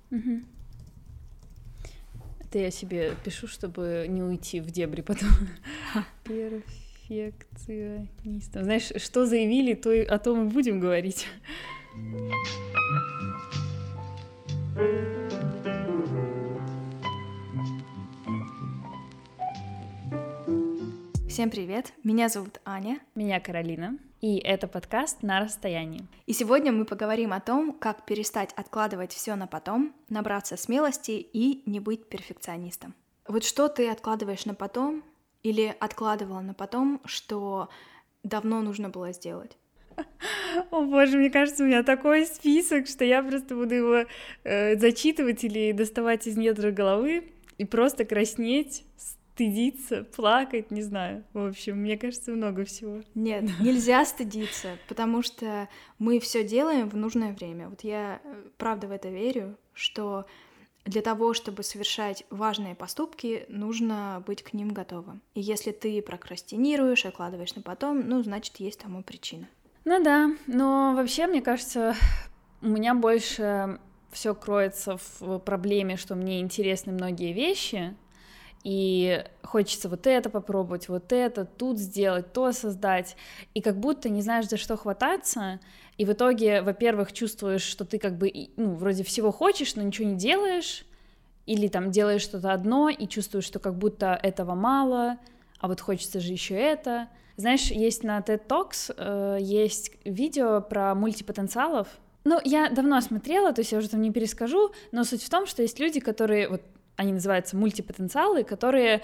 Мгм. Это я себе пишу, чтобы не уйти в дебри потом. Перфекционистом. Знаешь, что заявили, то о том и будем говорить. Всем привет, меня зовут Аня. Меня Каролина, и это подкаст «На расстоянии». И сегодня мы поговорим о том, как перестать откладывать все на потом, набраться смелости и не быть перфекционистом. Вот что ты откладываешь на потом или откладывала на потом, что давно нужно было сделать? О боже, мне кажется, у меня такой список, что я просто буду его зачитывать или доставать из недр головы и просто краснеть, стыдиться, плакать, не знаю. В общем, мне кажется, много всего. Нет, нельзя стыдиться, потому что мы все делаем в нужное время. Вот я правда в это верю, что для того, чтобы совершать важные поступки, нужно быть к ним готовым. И если ты прокрастинируешь, откладываешь на потом, значит, есть тому причина. Ну да, но вообще, мне кажется, у меня больше все кроется в проблеме, что мне интересны многие вещи, и хочется вот это попробовать, вот это, тут сделать, то создать, и как будто не знаешь, за что хвататься, и в итоге, во-первых, чувствуешь, что ты как бы, вроде всего хочешь, но ничего не делаешь, или там делаешь что-то одно, и чувствуешь, что как будто этого мало, а вот хочется же еще это. Знаешь, есть на TED Talks, есть видео про мультипотенциалов. Я давно смотрела, то есть я уже там не перескажу, но суть в том, что есть люди, которые, вот они называются мультипотенциалы, которые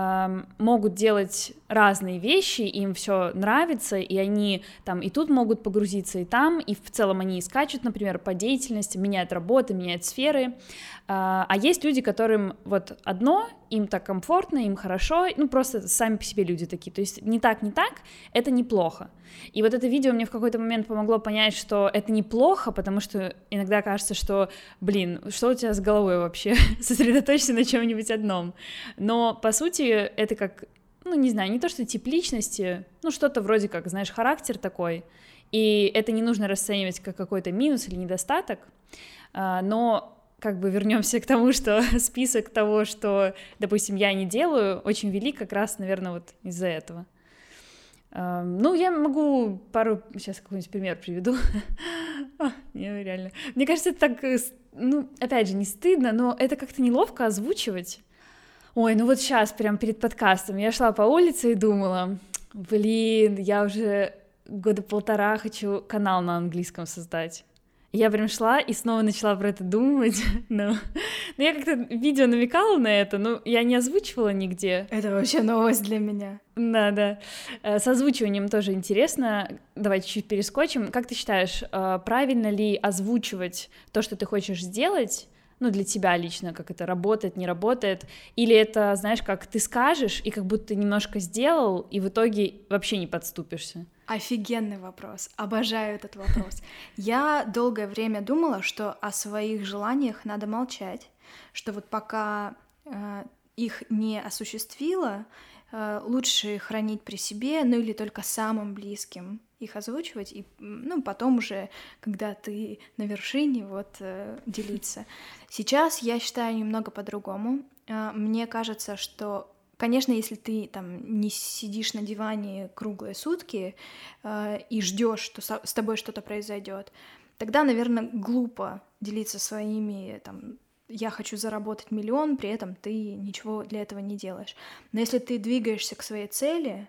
могут делать разные вещи, им все нравится, и они там и тут могут погрузиться, и там, и в целом они скачут, например, по деятельности, меняют работы, меняют сферы. А есть люди, которым вот одно, им так комфортно, им хорошо, просто сами по себе люди такие, то есть не так, это неплохо. И вот это видео мне в какой-то момент помогло понять, что это неплохо, потому что иногда кажется, что, что у тебя с головой вообще, сосредоточься на чем-нибудь одном. Но, по сути, это как, не знаю, не то, что тип личности, что-то вроде как, знаешь, характер такой, и это не нужно расценивать как какой-то минус или недостаток, но как бы вернемся к тому, что список того, что, допустим, я не делаю, очень велик как раз, наверное, вот из-за этого. Я могу сейчас какой-нибудь пример приведу. Реально. Мне кажется, это так, опять же, не стыдно, но это как-то неловко озвучивать. Ой, вот сейчас, прям перед подкастом, я шла по улице и думала, я уже 1.5 года хочу канал на английском создать. Я прям шла и снова начала про это думать, но я как-то видео намекала на это, но я не озвучивала нигде. Это вообще новость для меня. Да. С озвучиванием тоже интересно. Давай чуть-чуть перескочим. Как ты считаешь, правильно ли озвучивать то, что ты хочешь сделать, для тебя лично, как это работает, не работает, или это, знаешь, как ты скажешь, и как будто ты немножко сделал, и в итоге вообще не подступишься? Офигенный вопрос, обожаю этот вопрос. Я долгое время думала, что о своих желаниях надо молчать, что вот пока их не осуществила, лучше хранить при себе, или только самым близким их озвучивать, и потом уже, когда ты на вершине, делиться. Сейчас я считаю немного по-другому. Мне кажется, что, конечно, если ты там не сидишь на диване круглые сутки и ждешь, что с тобой что-то произойдет, тогда, наверное, глупо делиться своими там. Я хочу заработать 1 миллион, при этом ты ничего для этого не делаешь. Но если ты двигаешься к своей цели,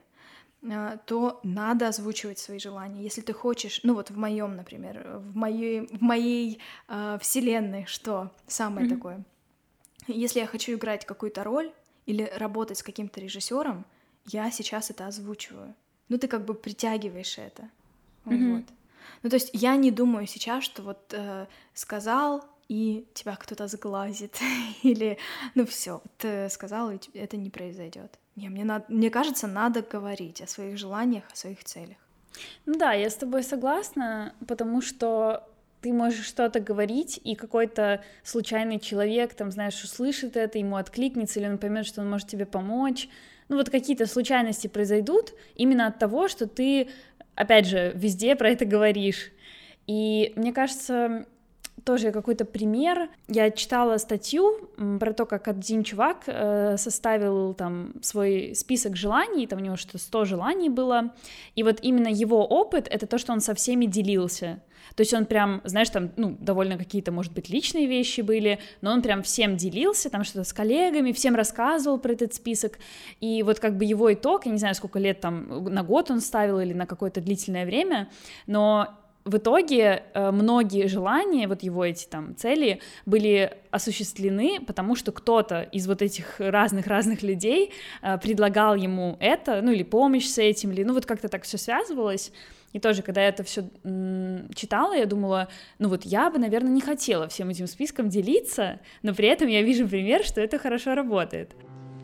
то надо озвучивать свои желания. Если ты хочешь, в моем, например, в моей вселенной, что самое такое? Если я хочу играть какую-то роль или работать с каким-то режиссером, я сейчас это озвучиваю. Ты как бы притягиваешь это. Вот. То есть я не думаю сейчас, что сказал, и тебя кто-то сглазит, или, все, ты сказал, и это не произойдет. Мне кажется, надо говорить о своих желаниях, о своих целях. Да, я с тобой согласна, потому что ты можешь что-то говорить, и какой-то случайный человек, там, знаешь, услышит это, ему откликнется, или он поймет, что он может тебе помочь. Какие-то случайности произойдут именно от того, что ты, опять же, везде про это говоришь. И мне кажется, тоже какой-то пример. Я читала статью про то, как один чувак составил там свой список желаний, там у него что-то 100 желаний было, и вот именно его опыт — это то, что он со всеми делился. То есть он прям, знаешь, там, довольно какие-то, может быть, личные вещи были, но он прям всем делился, там что-то с коллегами, всем рассказывал про этот список, и вот как бы его итог, я не знаю, сколько лет там, на год он ставил или на какое-то длительное время, но в итоге многие желания, вот его эти там цели были осуществлены, потому что кто-то из вот этих разных людей предлагал ему это, или помощь с этим, или, вот как-то так все связывалось. И тоже, когда я это все читала, я думала, я бы, наверное, не хотела всем этим списком делиться, но при этом я вижу пример, что это хорошо работает.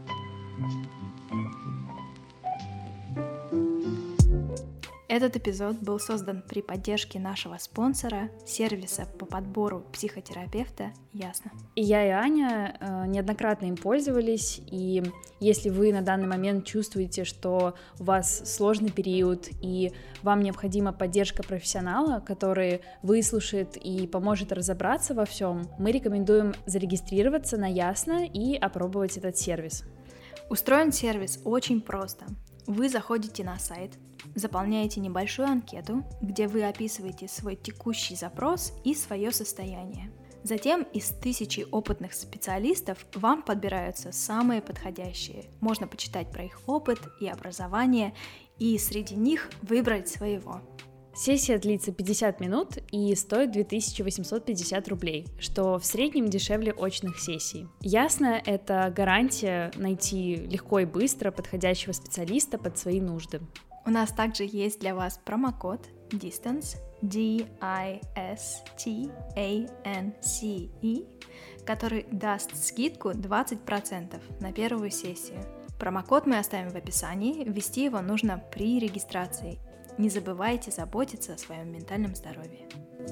Этот эпизод был создан при поддержке нашего спонсора, сервиса по подбору психотерапевта «Ясно». И я, и Аня неоднократно им пользовались, и если вы на данный момент чувствуете, что у вас сложный период, и вам необходима поддержка профессионала, который выслушает и поможет разобраться во всем, мы рекомендуем зарегистрироваться на «Ясно» и опробовать этот сервис. Устроен сервис очень просто. Вы заходите на сайт, заполняете небольшую анкету, где вы описываете свой текущий запрос и свое состояние. Затем из 1000 опытных специалистов вам подбираются самые подходящие. Можно почитать про их опыт и образование, и среди них выбрать своего. Сессия длится 50 минут и стоит 2850 рублей, что в среднем дешевле очных сессий. Ясно, это гарантия найти легко и быстро подходящего специалиста под свои нужды. У нас также есть для вас промокод DISTANCE, DISTANCE, который даст скидку 20% на первую сессию. Промокод мы оставим в описании, ввести его нужно при регистрации. Не забывайте заботиться о своем ментальном здоровье.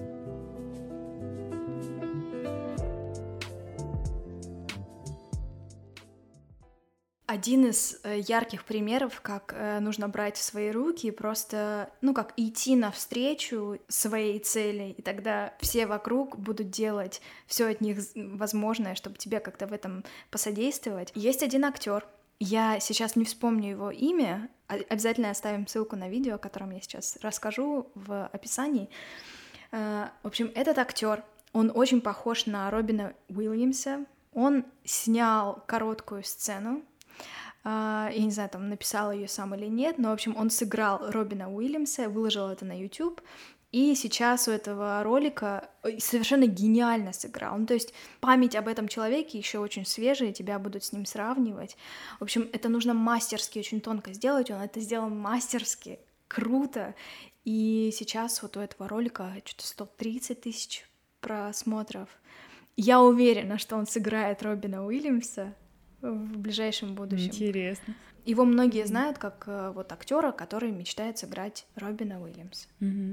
Один из ярких примеров, как нужно брать в свои руки и просто, как идти навстречу своей цели, и тогда все вокруг будут делать все от них возможное, чтобы тебе как-то в этом посодействовать. Есть один актер. Я сейчас не вспомню его имя, обязательно оставим ссылку на видео, о котором я сейчас расскажу в описании. В общем, этот актер, он очень похож на Робина Уильямса. Он снял короткую сцену, я не знаю, там написал ее сам или нет, но, в общем, он сыграл Робина Уильямса, выложил это на YouTube, и сейчас у этого ролика совершенно гениально сыграл. То есть память об этом человеке еще очень свежая, тебя будут с ним сравнивать. В общем, это нужно мастерски, очень тонко сделать, он это сделал мастерски, круто. И сейчас вот у этого ролика что-то 130 тысяч просмотров. Я уверена, что он сыграет Робина Уильямса в ближайшем будущем. Интересно. Его многие знают как вот актера, который мечтает сыграть Робина Уильямса.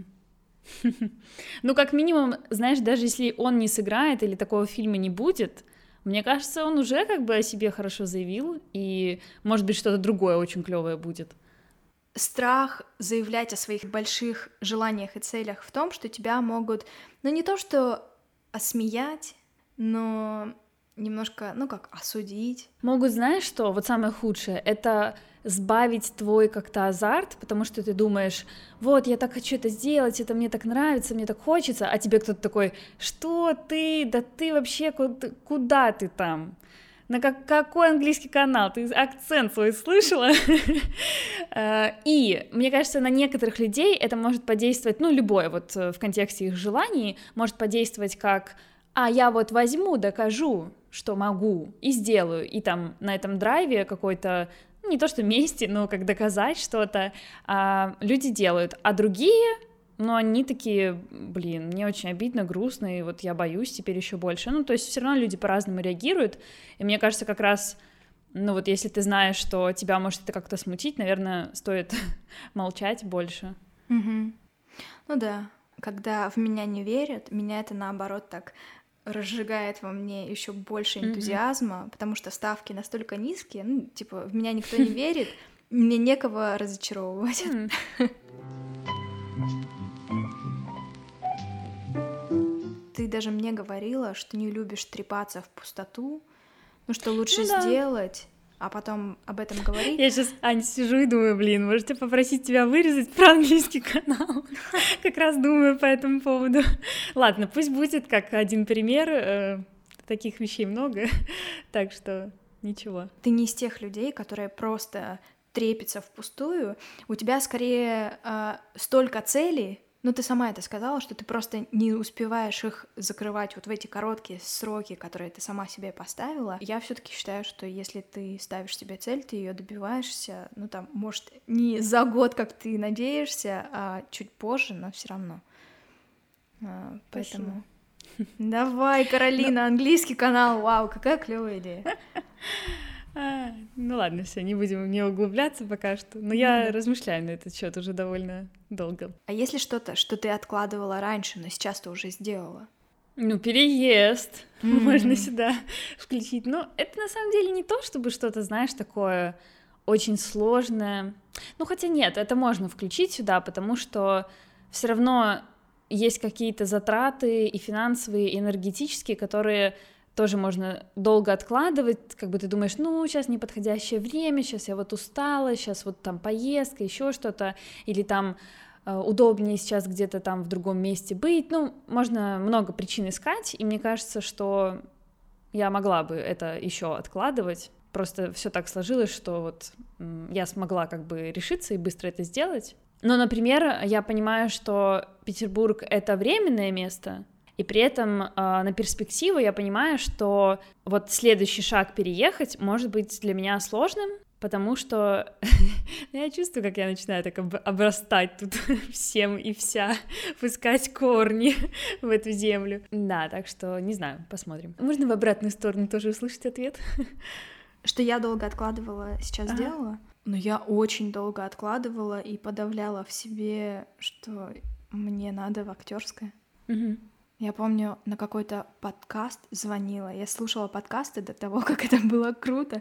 Как минимум, знаешь, даже если он не сыграет или такого фильма не будет, мне кажется, он уже как бы о себе хорошо заявил, и, может быть, что-то другое очень клевое будет. Страх заявлять о своих больших желаниях и целях в том, что тебя могут, не то что осмеять, но немножко, осудить. Могут, знаешь что, вот самое худшее, это сбавить твой как-то азарт, потому что ты думаешь, вот, я так хочу это сделать, это мне так нравится, мне так хочется, а тебе кто-то такой, что ты, да ты вообще, куда ты там? На какой английский канал? Ты акцент свой слышала? И мне кажется, на некоторых людей это может подействовать, любое вот в контексте их желаний, может подействовать как, я вот возьму, докажу, что могу, и сделаю, и там на этом драйве какой-то, не то что мести, но как доказать что-то, люди делают, а другие, они такие, мне очень обидно, грустно, и вот я боюсь теперь еще больше, то есть все равно люди по-разному реагируют, и мне кажется, как раз, вот если ты знаешь, что тебя может это как-то смутить, наверное, стоит молчать больше. Да, когда в меня не верят, меня это наоборот так разжигает во мне еще больше энтузиазма, потому что ставки настолько низкие, в меня никто не верит, мне некого разочаровывать. Ты ты даже мне говорила, что не любишь трепаться в пустоту, ну что лучше Ну да. сделать, а потом об этом говорить. Я сейчас, Ань, сижу и думаю, блин, можете попросить тебя вырезать про английский канал? Как раз думаю по этому поводу. Ладно, пусть будет как один пример, таких вещей много, так что ничего. Ты не из тех людей, которые просто трепятся впустую. У тебя скорее столько целей, ну ты сама это сказала, что ты просто не успеваешь их закрывать вот в эти короткие сроки, которые ты сама себе поставила. Я все-таки считаю, что если ты ставишь себе цель, ты ее добиваешься, ну там, может, не за год, как ты надеешься, а чуть позже, но все равно. Поэтому давай, Каролина, английский канал, вау, какая клевая идея. Ну ладно, все, не будем в нее углубляться пока что. Но я размышляю на этот счет уже довольно долго. А если что-то, что ты откладывала раньше, но сейчас ты уже сделала? Ну, переезд можно сюда включить. Но это на самом деле не то, чтобы что-то, знаешь, такое очень сложное. Ну, хотя нет, это можно включить сюда, потому что все равно есть какие-то затраты и финансовые, и энергетические, которые тоже можно долго откладывать, как бы ты думаешь, ну, сейчас неподходящее время, сейчас я вот устала, сейчас вот там поездка, еще что-то, или там удобнее сейчас где-то там в другом месте быть, ну, можно много причин искать, и мне кажется, что я могла бы это еще откладывать, просто все так сложилось, что вот я смогла как бы решиться и быстро это сделать. Но, например, я понимаю, что Петербург — это временное место, и при этом на перспективу я понимаю, что вот следующий шаг переехать может быть для меня сложным, потому что я чувствую, как я начинаю так обрастать тут всем и вся, пускать корни в эту землю. Да, так что не знаю, посмотрим. Можно в обратную сторону тоже услышать ответ? Что я долго откладывала, сейчас сделала? Но я очень долго откладывала и подавляла в себе, что мне надо в актерское. Я помню, на какой-то подкаст звонила. Я слушала подкасты до того, как это было круто.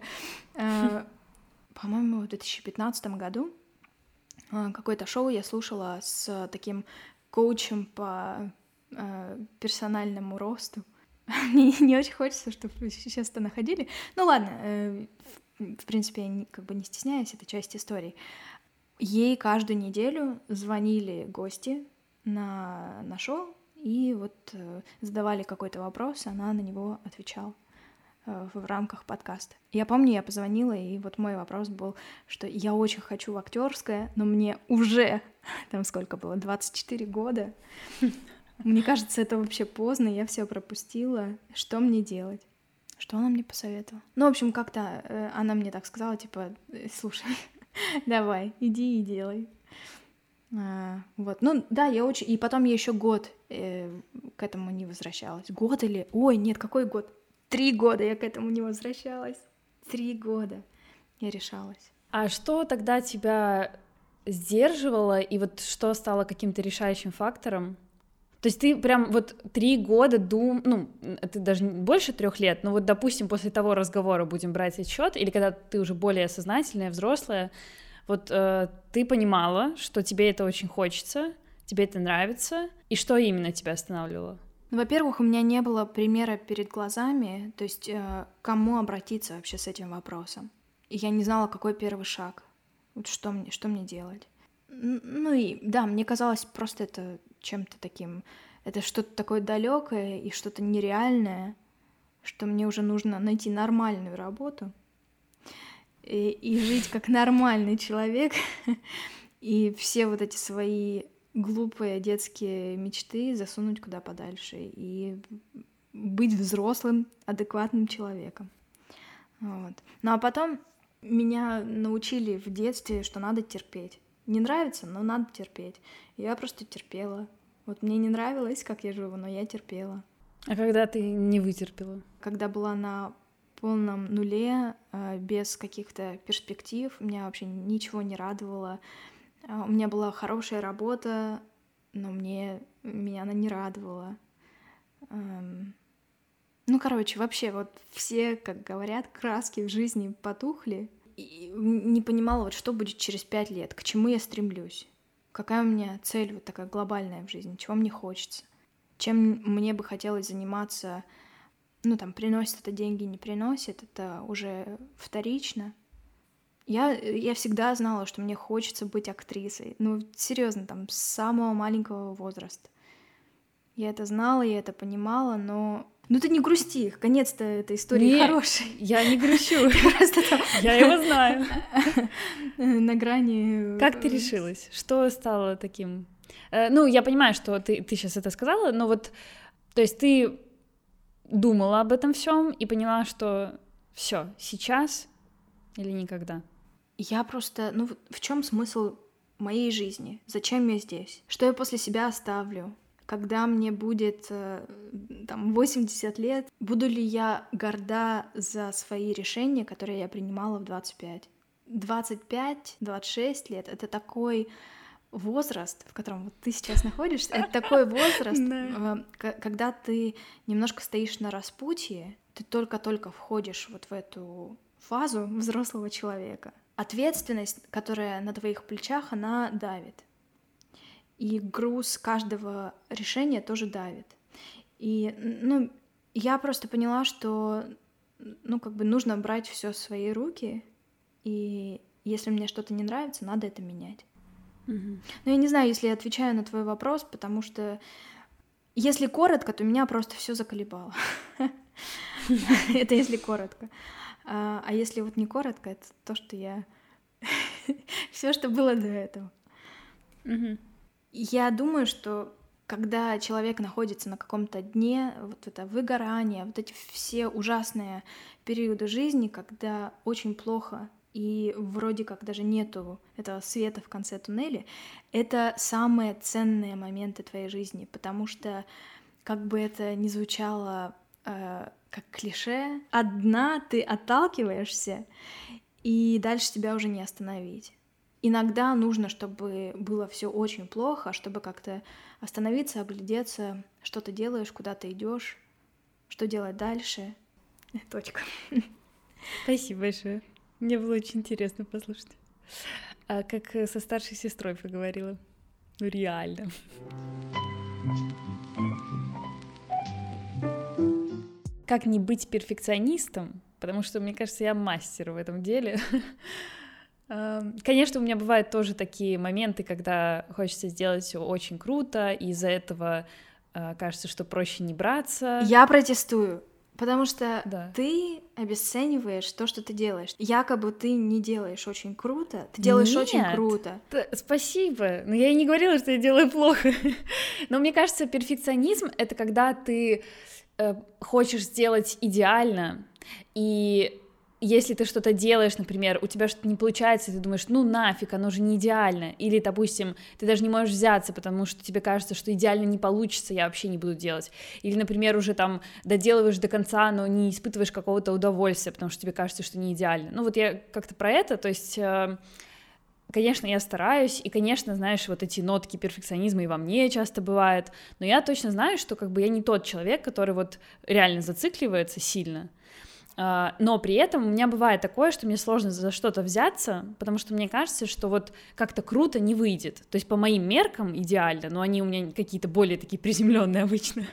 По-моему, в 2015 году какое-то шоу я слушала с таким коучем по персональному росту. Мне не очень хочется, чтобы вы сейчас это находили. Ну ладно, в принципе, я как бы не стесняюсь, это часть истории. Ей каждую неделю звонили гости на шоу, и вот задавали какой-то вопрос, она на него отвечала в рамках подкаста. Я помню, я позвонила, и вот мой вопрос был, что я очень хочу в актерское, но мне уже, там сколько было, 24 года. Мне кажется, это вообще поздно, я все пропустила. Что мне делать? Что она мне посоветовала? Ну, в общем, как-то она мне так сказала, типа, слушай, давай, иди и делай. Вот, ну да, я очень... И потом я еще год к этому не возвращалась. Год или... Ой, нет, какой год? 3 года я к этому не возвращалась. 3 года я решалась. А что тогда тебя сдерживало, и вот что стало каким-то решающим фактором? То есть ты прям вот 3 года ну, это даже больше 3 лет, но вот, допустим, после того разговора будем брать отсчет, или когда ты уже более сознательная, взрослая, вот ты понимала, что тебе это очень хочется, тебе это нравится, и что именно тебя останавливало? Ну, во-первых, у меня не было примера перед глазами, то есть к кому обратиться вообще с этим вопросом. И я не знала, какой первый шаг, вот что мне делать. Ну и да, мне казалось просто это чем-то таким, это что-то такое далекое и что-то нереальное, что мне уже нужно найти нормальную работу и жить как нормальный человек, и все вот эти свои глупые детские мечты засунуть куда подальше и быть взрослым, адекватным человеком. Вот. Ну а потом меня научили в детстве, что надо терпеть. Не нравится, но надо терпеть. И я просто терпела. Вот мне не нравилось, как я живу, но я терпела. А когда ты не вытерпела? Когда была на полном нуле, без каких-то перспектив, меня вообще ничего не радовало. У меня была хорошая работа, но меня она не радовала. Ну, короче, вообще вот все, как говорят, краски в жизни потухли. И не понимала, вот что будет через 5 лет, к чему я стремлюсь. Какая у меня цель вот такая глобальная в жизни, чего мне хочется. чем мне бы хотелось заниматься, ну, там, приносит это деньги, не приносит, это уже вторично. Я всегда знала, что мне хочется быть актрисой. Ну, серьезно, там, с самого маленького возраста. Я это знала, я это понимала, но... Ну ты не грусти, конец-то этой истории хороший. Я не грущу, я его знаю. На грани... Как ты решилась? Что стало таким? Ну, я понимаю, что ты сейчас это сказала, но вот, то есть ты думала об этом всем и поняла, что все сейчас или никогда? Я просто... Ну, в чем смысл моей жизни? Зачем я здесь? Что я после себя оставлю? Когда мне будет там 80 лет, буду ли я горда за свои решения, которые я принимала в 25? 25-26 лет — это такой возраст, в котором вот ты сейчас находишься, это такой возраст, когда ты немножко стоишь на распутье, ты только-только входишь вот в эту фазу взрослого человека. Ответственность, которая на твоих плечах, она давит. И груз каждого решения тоже давит. И, ну, я просто поняла, что, ну, как бы нужно брать все в свои руки, и если мне что-то не нравится, надо это менять. Но я не знаю, если я отвечаю на твой вопрос, потому что если коротко, то меня просто все заколебало. Это если коротко. А если вот не коротко, это то, что я... Все, что было до этого. Я думаю, что когда человек находится на каком-то дне, вот это выгорание, вот эти все ужасные периоды жизни, когда очень плохо и вроде как даже нету этого света в конце туннеля, это самые ценные моменты твоей жизни, потому что, как бы это ни звучало как клише, от дна ты отталкиваешься, и дальше тебя уже не остановить. Иногда нужно, чтобы было все очень плохо, чтобы как-то остановиться, оглядеться, что ты делаешь, куда ты идешь, что делать дальше. Точка. Спасибо большое. Мне было очень интересно послушать. А как со старшей сестрой поговорила. Ну, реально. Как не быть перфекционистом? Потому что, мне кажется, я мастер в этом деле. Конечно, у меня бывают тоже такие моменты, когда хочется сделать все очень круто, и из-за этого кажется, что проще не браться. Я протестую, потому что ты обесцениваешь то, что ты делаешь. Якобы ты не делаешь очень круто, ты делаешь очень круто. Спасибо, но я и не говорила, что я делаю плохо. Но мне кажется, перфекционизм — это когда ты хочешь сделать идеально, и если ты что-то делаешь, например, у тебя что-то не получается, и ты думаешь, ну нафиг, оно же не идеально, или, допустим, ты даже не можешь взяться, потому что тебе кажется, что идеально не получится, я вообще не буду делать, или, например, уже там доделываешь до конца, но не испытываешь какого-то удовольствия, потому что тебе кажется, что не идеально. Ну вот я как-то про это, то есть... Конечно, я стараюсь, и, конечно, знаешь, вот эти нотки перфекционизма и во мне часто бывают, но я точно знаю, что как бы я не тот человек, который вот реально зацикливается сильно, но при этом у меня бывает такое, что мне сложно за что-то взяться, потому что мне кажется, что вот как-то круто не выйдет, то есть по моим меркам идеально, но они у меня какие-то более такие приземленные обычно,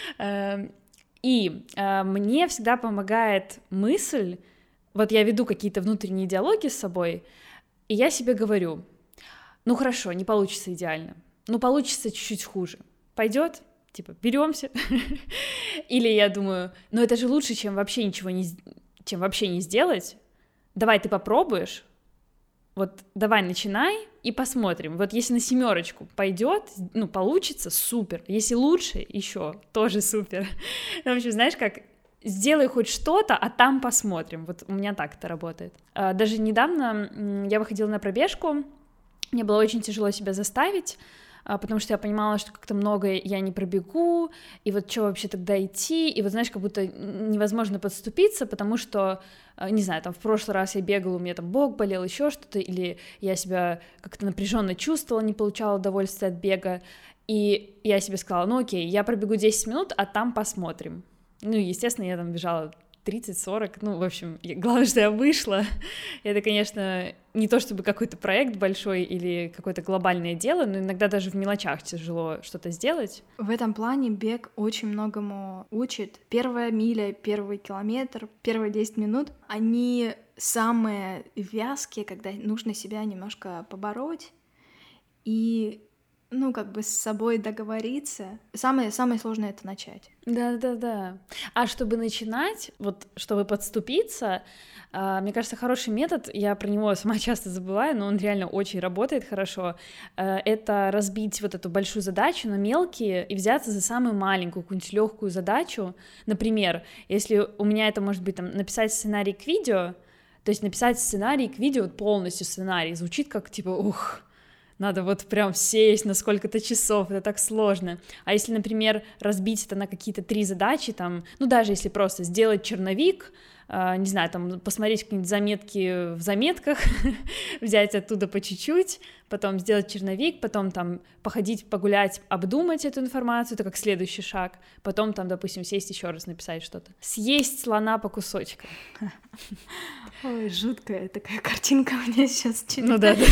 и мне всегда помогает мысль, вот я веду какие-то внутренние диалоги с собой, и я себе говорю, ну хорошо, не получится идеально, ну получится чуть-чуть хуже, пойдет? Типа, беремся. Или я думаю, ну это же лучше, чем вообще ничего чем вообще не сделать. Давай ты попробуешь, вот давай начинай и посмотрим. Вот если на 7 пойдет, ну получится, супер. Если лучше, еще тоже супер. В общем, знаешь, как сделай хоть что-то, а там посмотрим. Вот у меня так это работает. Даже недавно я выходила на пробежку, мне было очень тяжело себя заставить, потому что я понимала, что как-то много я не пробегу, и вот что вообще тогда идти, и вот, знаешь, как будто невозможно подступиться, потому что, не знаю, там в прошлый раз я бегала, у меня там бок болел, еще что-то, или я себя как-то напряженно чувствовала, не получала удовольствия от бега, и я себе сказала, ну окей, я пробегу 10 минут, а там посмотрим. Ну, естественно, я там бежала 30-40, ну, в общем, главное, что я вышла. Это, конечно, не то чтобы какой-то проект большой или какое-то глобальное дело, но иногда даже в мелочах тяжело что-то сделать. В этом плане бег очень многому учит. Первая миля, первый километр, первые 10 минут, они самые вязкие, когда нужно себя немножко побороть и, ну, как бы с собой договориться. Самое сложное — это начать. Да. А чтобы начинать, вот чтобы подступиться, мне кажется, хороший метод, я про него сама часто забываю, но он реально очень работает хорошо, это разбить вот эту большую задачу на мелкие и взяться за самую маленькую, какую-нибудь легкую задачу. Например, если у меня это может быть там написать сценарий к видео, то есть написать сценарий к видео, вот полностью сценарий, звучит как типа, надо вот прям сесть на сколько-то часов, это так сложно. А если, например, разбить это на какие-то 3 задачи, там, ну, даже если просто сделать черновик, не знаю, там, посмотреть какие-нибудь заметки в заметках, взять оттуда по чуть-чуть, потом сделать черновик, потом там походить, погулять, обдумать эту информацию, это как следующий шаг, потом там, допустим, сесть еще раз написать что-то. Съесть слона по кусочкам. Ой, жуткая такая картинка у меня сейчас читает. Ну да.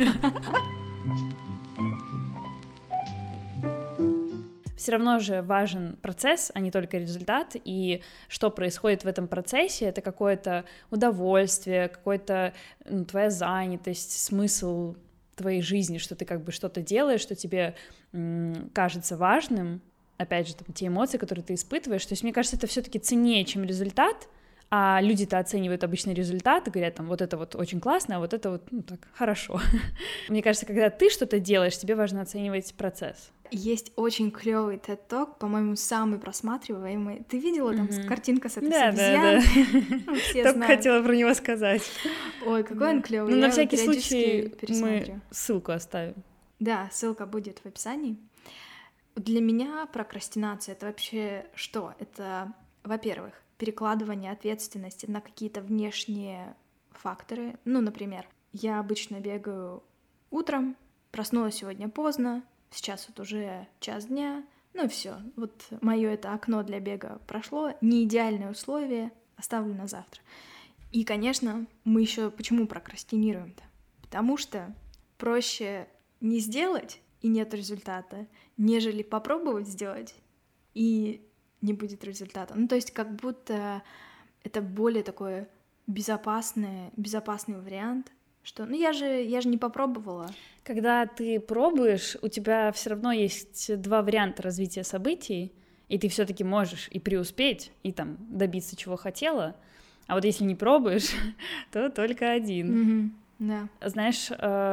Все равно же важен процесс, а не только результат, и что происходит в этом процессе, это какое-то удовольствие, какое-то, ну, твоя занятость, смысл твоей жизни, что ты как бы что-то делаешь, что тебе кажется важным, опять же, там, те эмоции, которые ты испытываешь, то есть мне кажется, это все-таки ценнее, чем результат. А люди-то оценивают обычно результат и говорят, там, вот это вот очень классно, а вот это вот, ну, так, хорошо. Мне кажется, когда ты что-то делаешь, тебе важно оценивать процесс. Есть очень клевый TED Talk, по-моему, самый просматриваемый. Ты видела там картинка с этой обезьяной? Да. Только хотела про него сказать. Ой, какой он клевый. Ну, на всякий случай мы ссылку оставим. Да, ссылка будет в описании. Для меня прокрастинация — это вообще что? Это, во-первых, перекладывание ответственности на какие-то внешние факторы. Ну, например, я обычно бегаю утром, проснулась сегодня поздно, сейчас вот уже 1:00 дня, ну все, вот мое это окно для бега прошло, не идеальные условия, оставлю на завтра. И, конечно, мы еще почему прокрастинируем-то? Потому что проще не сделать, и нет результата, нежели попробовать сделать, и не будет результата. Ну, то есть как будто это более такой безопасный вариант, что, ну, я же не попробовала. Когда ты пробуешь, у тебя все равно есть 2 варианта развития событий, и ты все-таки можешь и преуспеть, и там добиться чего хотела, а вот если не пробуешь, то только один. Да. Знаешь,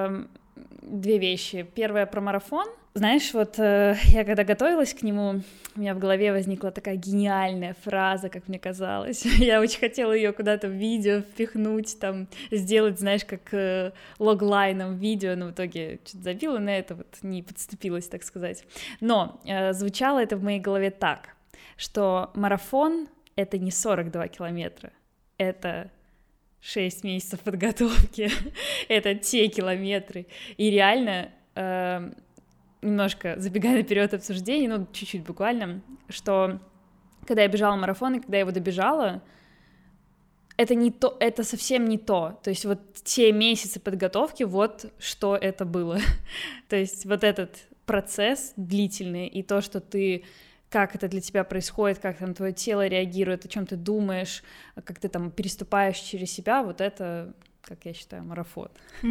2 вещи. Первая про марафон. Знаешь, вот я когда готовилась к нему, у меня в голове возникла такая гениальная фраза, как мне казалось. Я очень хотела ее куда-то в видео впихнуть, там, сделать, знаешь, как логлайном видео, но в итоге что-то забила на это, вот не подступилась, так сказать. Но звучало это в моей голове так, что марафон — это не 42 километра, это 6 месяцев подготовки, это те километры, и реально... немножко забегая наперед обсуждений, ну, чуть-чуть буквально, что когда я бежала марафон, и когда я его добежала, это не то, это совсем не то. То есть вот те месяцы подготовки, вот что это было. То есть вот этот процесс длительный, и то, что ты, как это для тебя происходит, как там твое тело реагирует, о чем ты думаешь, как ты там переступаешь через себя, вот это... как я считаю, марафон.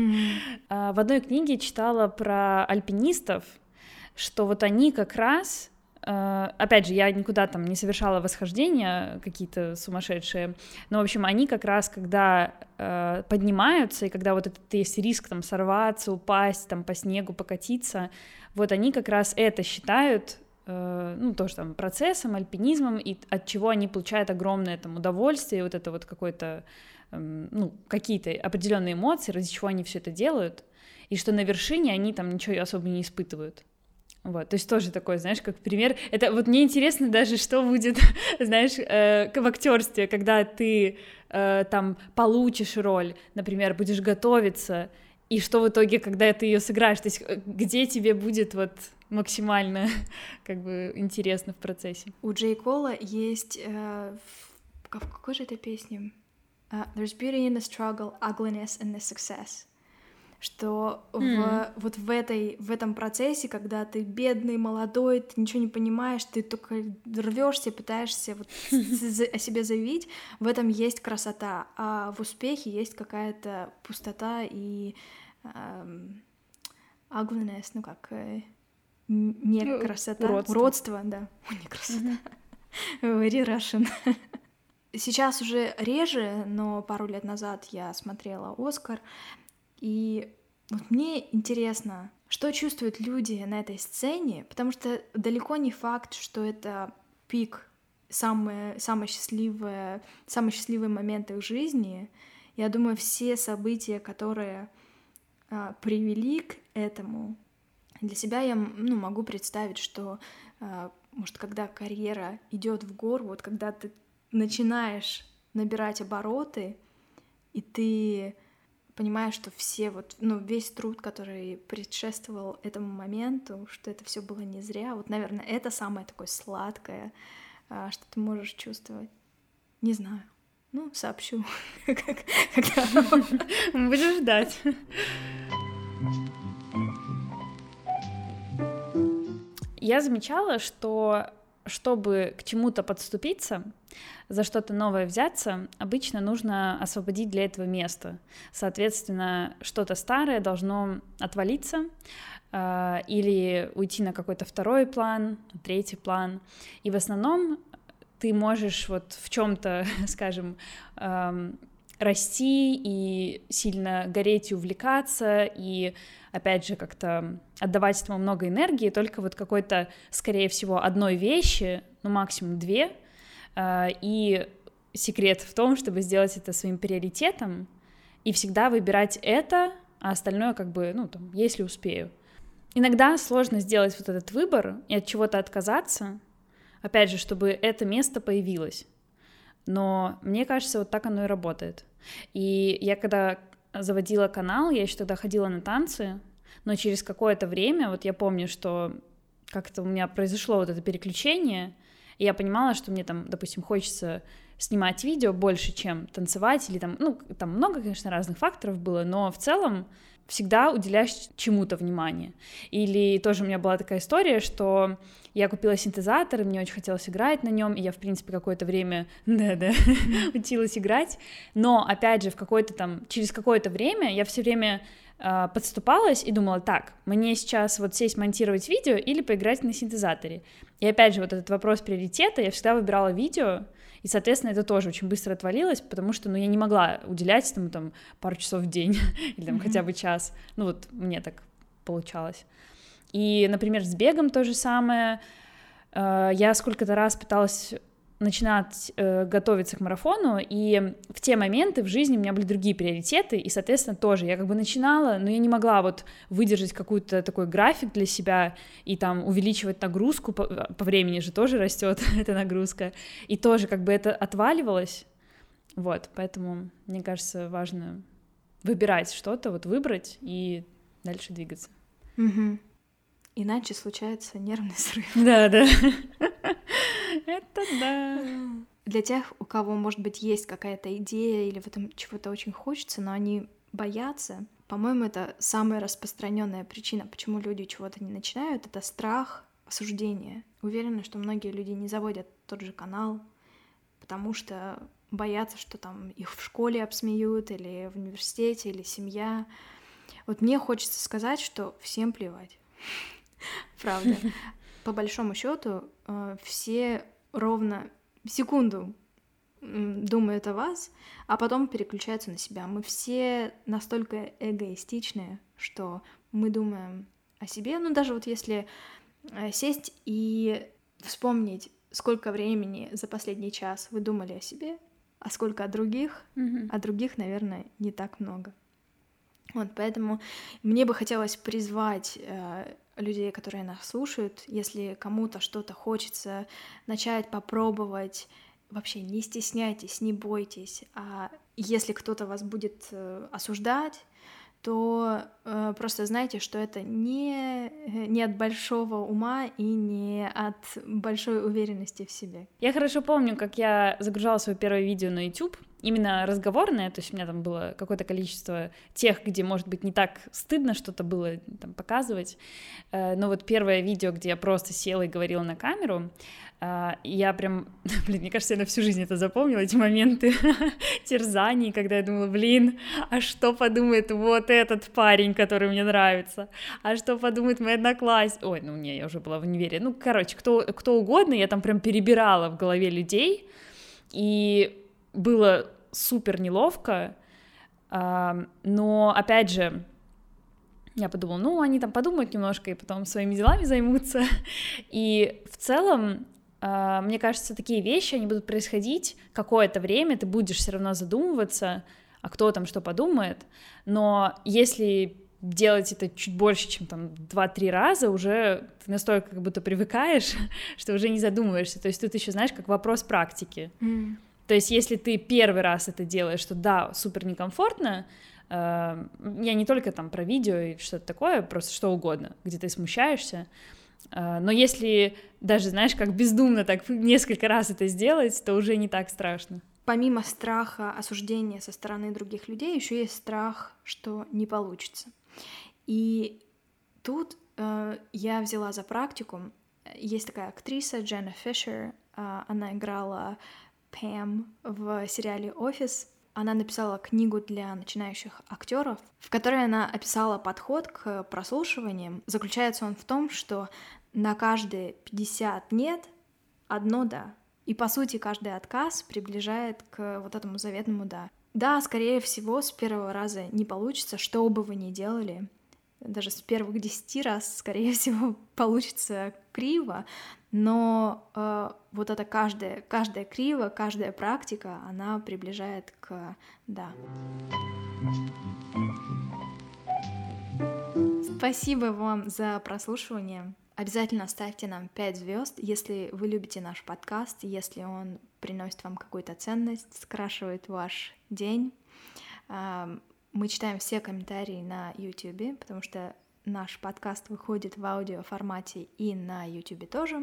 В одной книге читала про альпинистов, что вот они как раз, опять же, я никуда там не совершала восхождения какие-то сумасшедшие, но, в общем, они как раз, когда поднимаются, и когда вот этот есть риск там сорваться, упасть, там по снегу покатиться, вот они как раз это считают, ну, тоже там процессом, альпинизмом, и от чего они получают огромное там удовольствие, вот это вот какое-то, ну, какие-то определенные эмоции, ради чего они все это делают, и что на вершине они там ничего особо не испытывают. Вот, то есть тоже такой, знаешь, как пример. Это вот мне интересно даже, что будет, знаешь, в актерстве, когда ты там получишь роль, например, будешь готовиться, и что в итоге, когда ты ее сыграешь, то есть где тебе будет вот максимально как бы интересно в процессе. У Джей Кола есть в какой же это песне? There's beauty in the struggle, ugliness in the success. Что вот в этом процессе, когда ты бедный, молодой, ты ничего не понимаешь, ты только рвешься, пытаешься вот о себе заявить, в этом есть красота, а в успехе есть какая-то пустота и ugliness, ну как не красота, уродство, да, не красота. Very Russian. Сейчас уже реже, но пару лет назад я смотрела «Оскар», и вот мне интересно, что чувствуют люди на этой сцене, потому что далеко не факт, что это пик, самые счастливые моменты их жизни. Я думаю, все события, которые привели к этому, для себя я могу представить, что, может, когда карьера идет в гору, вот когда ты начинаешь набирать обороты, и ты понимаешь, что весь труд, который предшествовал этому моменту, что это все было не зря. Вот, наверное, это самое такое сладкое, что ты можешь чувствовать. Не знаю. Сообщу. Будем ждать. Я замечала, что чтобы к чему-то подступиться, за что-то новое взяться, обычно нужно освободить для этого место. Соответственно, что-то старое должно отвалиться или уйти на какой-то второй план, третий план. И в основном ты можешь вот в чем-то, скажем, расти и сильно гореть и увлекаться, и, опять же, как-то отдавать этому много энергии, только вот какой-то, скорее всего, одной вещи, максимум две, и секрет в том, чтобы сделать это своим приоритетом и всегда выбирать это, а остальное если успею. Иногда сложно сделать вот этот выбор и от чего-то отказаться, опять же, чтобы это место появилось. Но мне кажется, вот так оно и работает. И я когда заводила канал, я еще тогда ходила на танцы, но через какое-то время, вот я помню, что как-то у меня произошло вот это переключение, и я понимала, что мне там, допустим, хочется снимать видео больше, чем танцевать, или там много, конечно, разных факторов было, но в целом всегда уделяешь чему-то внимание. Или тоже у меня была такая история, что я купила синтезатор, и мне очень хотелось играть на нем, и я, в принципе, какое-то время, училась играть, но, опять же, через какое-то время я все время подступалась и думала, так, мне сейчас вот сесть монтировать видео или поиграть на синтезаторе. И опять же, вот этот вопрос приоритета, я всегда выбирала видео, и, соответственно, это тоже очень быстро отвалилось, потому что, я не могла уделять этому пару часов в день, или хотя бы час, мне так получалось. И, например, с бегом то же самое, я сколько-то раз пыталась начинать готовиться к марафону, и в те моменты в жизни у меня были другие приоритеты, и, соответственно, тоже я начинала, но я не могла выдержать какой-то такой график для себя и увеличивать нагрузку, по времени же тоже растет эта нагрузка, и тоже это отваливалось, поэтому, мне кажется, важно выбирать что-то, выбрать и дальше двигаться. Иначе случается нервный срыв. Да. Это да. Для тех, у кого, может быть, есть какая-то идея или в этом чего-то очень хочется, но они боятся, по-моему, это самая распространенная причина, почему люди чего-то не начинают, это страх осуждения. Уверена, что многие люди не заводят тот же канал, потому что боятся, что их в школе обсмеют, или в университете, или семья. Мне хочется сказать, что всем плевать. Правда. По большому счету, все ровно секунду думают о вас, а потом переключаются на себя. Мы все настолько эгоистичны, что мы думаем о себе. даже если сесть и вспомнить, сколько времени за последний час вы думали о себе, а сколько о других, наверное, не так много. Поэтому мне бы хотелось призвать людей, которые нас слушают, если кому-то что-то хочется начать, попробовать, вообще не стесняйтесь, не бойтесь, а если кто-то вас будет осуждать, то просто знайте, что это не от большого ума и не от большой уверенности в себе. Я хорошо помню, как я загружала свое первое видео на YouTube, именно разговорное, то есть у меня там было какое-то количество тех, где, может быть, не так стыдно что-то было там показывать, но вот первое видео, где я просто села и говорила на камеру, я прям, мне кажется, я на всю жизнь это запомнила, эти моменты терзаний, когда я думала, а что подумает вот этот парень, который мне нравится, а что подумает моя одноклассница, я уже была в универе, кто угодно, я там прям перебирала в голове людей, и было супер неловко, но, опять же, я подумала, они там подумают немножко и потом своими делами займутся, и в целом, мне кажется, такие вещи, они будут происходить какое-то время, ты будешь все равно задумываться, а кто там что подумает, но если делать это чуть больше, чем там 2-3 раза, уже ты настолько как будто привыкаешь, что уже не задумываешься, то есть тут еще, знаешь, как вопрос практики. То есть если ты первый раз это делаешь, что да, супер некомфортно, я не только там про видео и что-то такое, просто что угодно, где ты смущаешься, но если даже, знаешь, как бездумно так несколько раз это сделать, то уже не так страшно. Помимо страха осуждения со стороны других людей, еще есть страх, что не получится. И тут я взяла за практику, есть такая актриса Дженна Фишер, она играла Пэм в сериале «Офис». Она написала книгу для начинающих актеров, в которой она описала подход к прослушиваниям. Заключается он в том, что на каждые 50 «нет» одно «да». И, по сути, каждый отказ приближает к вот этому заветному «да». Да, скорее всего, с первого раза не получится, что бы вы ни делали. Даже с первых 10 раз, скорее всего, получится криво, но вот это каждая криво, каждая практика, она приближает к «да». Спасибо вам за прослушивание. Обязательно ставьте нам 5 звезд, если вы любите наш подкаст, если он приносит вам какую-то ценность, скрашивает ваш день. Мы читаем все комментарии на YouTube, потому что наш подкаст выходит в аудиоформате и на YouTube тоже.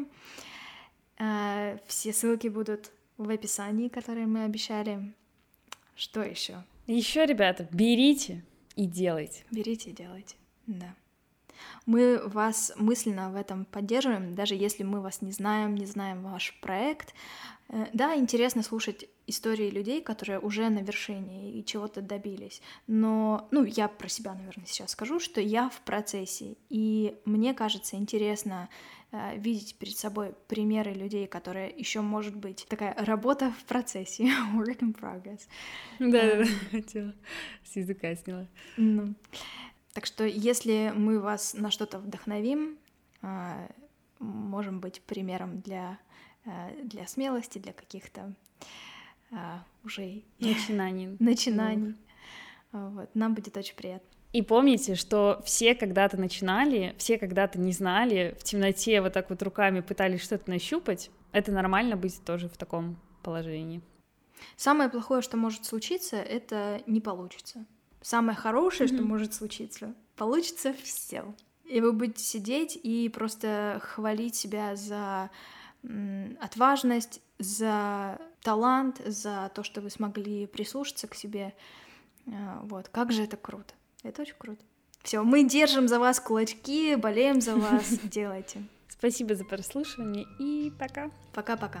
Все ссылки будут в описании, которые мы обещали. Что еще? Еще, ребята, берите и делайте. Берите и делайте, да. Мы вас мысленно в этом поддерживаем, даже если мы вас не знаем ваш проект. Да, интересно слушать истории людей, которые уже на вершине и чего-то добились. Но, я про себя, наверное, сейчас скажу, что я в процессе, и мне кажется интересно видеть перед собой примеры людей, которые еще, может быть, такая работа в процессе, work in progress. Да, хотела, с языка сняла. Так что, если мы вас на что-то вдохновим, можем быть примером для смелости, для каких-то уже начинаний. Вот. Нам будет очень приятно. И помните, что все когда-то начинали, все когда-то не знали, в темноте вот так вот руками пытались что-то нащупать. Это нормально быть тоже в таком положении. Самое плохое, что может случиться, это не получится. Самое хорошее, что может случиться, получится все. И вы будете сидеть и просто хвалить себя за отважность, за талант, за то, что вы смогли прислушаться к себе. Вот, как же это круто. Это очень круто. Все, мы держим за вас кулачки, болеем за вас, делайте. Спасибо за прослушивание и пока. Пока-пока.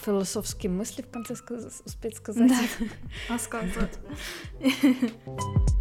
Философские мысли в конце успеть сказать. Да, сказать.